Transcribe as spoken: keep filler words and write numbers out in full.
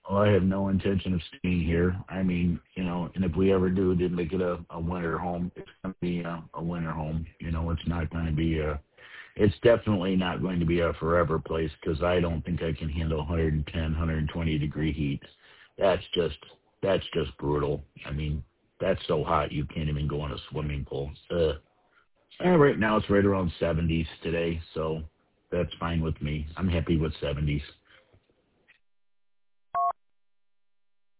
Well, I have no intention of staying here. I mean, you know, and if we ever do did make it a, a winter home, it's going to be a, a winter home. You know, it's not going to be a, it's definitely not going to be a forever place because I don't think I can handle one hundred ten, one hundred twenty degree heat. That's just, that's just brutal. I mean, that's so hot you can't even go in a swimming pool. Ugh. And right now it's right around seventies today, so that's fine with me. I'm happy with seventies.